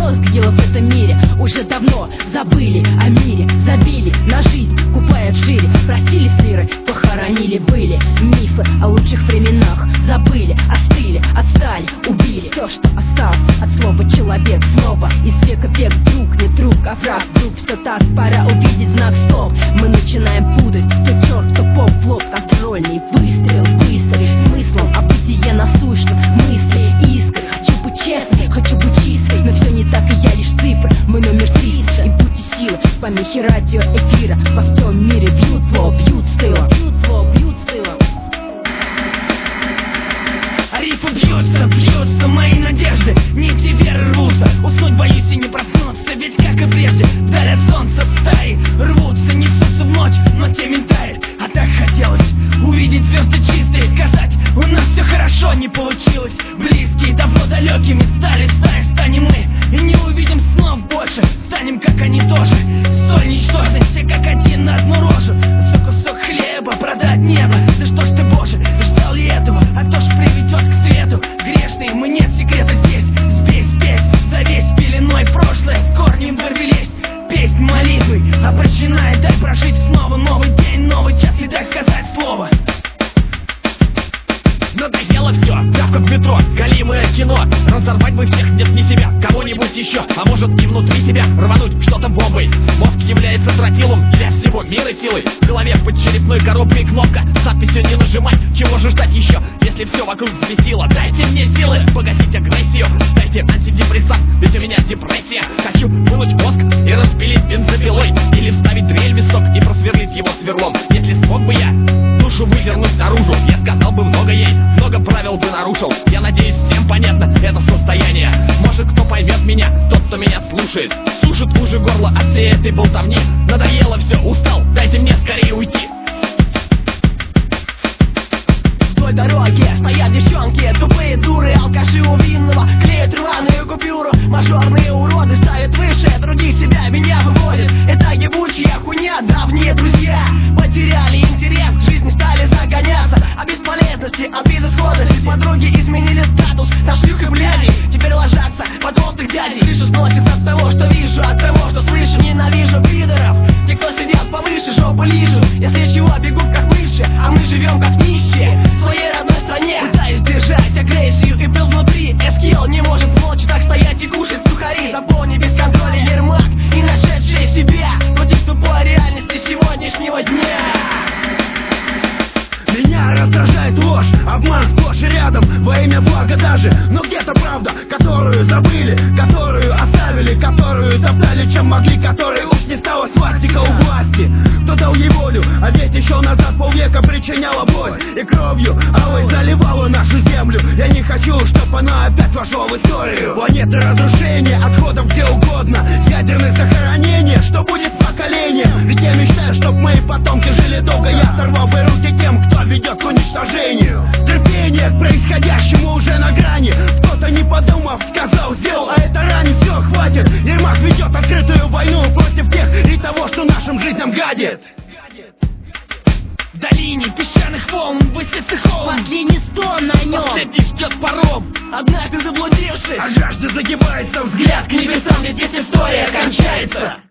сгнило в этом мире. Уже давно забыли о мире, забили на жизнь, купая шире. Простили с лирой, похоронили были мифы о лучших временах. Забыли, остыли, отстали, убили все, что осталось от слова человек. Снова из века в век, друг, не друг, а враг. Вдруг все так, пора увидеть знак слов. Мы начинаем путать, кто черт, кто поп, плод контрольный. Выстрел, выстрел, смыслом, а бытие насущным. Мысли, искры, хочу быть честной, хочу быть чистой. Но все не так, и я лишь цифра, мы номер 300. И пути силы, помехи радио, эфира. Во всем мире бьют флоу, бьют с тыла. Рифы бьются мои надежды, нити веры рвутся. Уснуть боюсь и не проснуться, ведь как и прежде вдаль от солнца стаи рвутся, несутся в ночь, но темень тает. А так хотелось увидеть звезды чистые, сказать, у нас все хорошо, не получилось. Близкие давно далекими стали, станем мы и не увидим снов больше. Станем как они тоже, столь ничтожны, все как один на одну рожу. За кусок хлеба продать небо, да что ж ты, Боже, ждал ли этого? А кто ж приведет к свету? Грешные мы, нет секрета здесь. Спесь, завесь пеленой прошлое, с корнем дорвелись. Песнь молитвы обращена, и дай прожить снова новый день, новый час, и дай сказать слово. Надоело все, давка в метро, галимое кино. Разорвать бы всех, нет, не себя, кого-нибудь еще. А может и внутри себя рвануть что-то бомбой. Мозг является тротилом для всего мира силой. В голове под черепной коробкой кнопка с надписью «Не нажимать». Чего же ждать еще, если все вокруг взбесило? Дайте мне силы погасить агрессию, дайте антидепрессант, ведь у меня депрессия. Хочу вынуть мозг и распилить бензопилой, или вставить дрель в висок и просверлить его сверлом. Если смог бы я душу вывернуть наружу, я сказал бы много ей, много правил бы нарушил. Я надеюсь, всем понятно это состояние. Может, кто поймет меня, тот, кто меня слушает. Сушит уже горло от всей этой болтовни. Надоело все, устал, дайте мне скорее уйти. Вдоль дороги стоят девчонки, тупые дуры, алкаши у винного, клеят рваную купюру. Мажорные уроды ставят выше других себя, меня выводят. Это ебучая хуйня, давние друзья потеряли интерес к жизни, стали загоняться о бесполезности, от безысходности. Подруги изменили статус на шлюх и бляди, теперь ложатся под толстых дядей. Крышу сносит от того, что вижу, от того, что слышу. Ненавижу пидоров, те, кто сидят повыше, жопы лижут. Если чего, бегут как мыши, а мы живем как нищие в своей родной стране. Пытаюсь держать агрессию и был внутри. Эскил не может молча так стоять и кушать сухари. Заполни без контроля Ермак и нашедшие себя против тупой реальности сегодняшнего дня. Меня раздражает ложь, обман сплошь и рядом, во имя блага даже. Но где-то правда, которую забыли, которую оставили, которую топтали, чем могли, которой уж не стала свастика у власти. Кто дал ей волю, а ведь еще назад полвека причиняла боль и кровью алой заливала нашу землю. Я не хочу, чтобы она опять вошла в историю. Планеты разрушения, отходов где угодно, ядерных захоронений, что будет с поколением. Ведь я мечтаю, чтобы мои потомки жили долго. Я сорвал бы руки тем, кто ведет к уничтожению. Терпение к происходящему уже на грани. Кто-то не подумав, сказал, сделал, а это ранит. Все, хватит, Ермак ведет открытую войну против тех и того, что нашим жизням гадит. В долине песчаных волн высится холм, Последний стон на нем, последний ждет паром. Однажды заблудившись, А жажда загибается, взгляд к небесам, ведь здесь история кончается.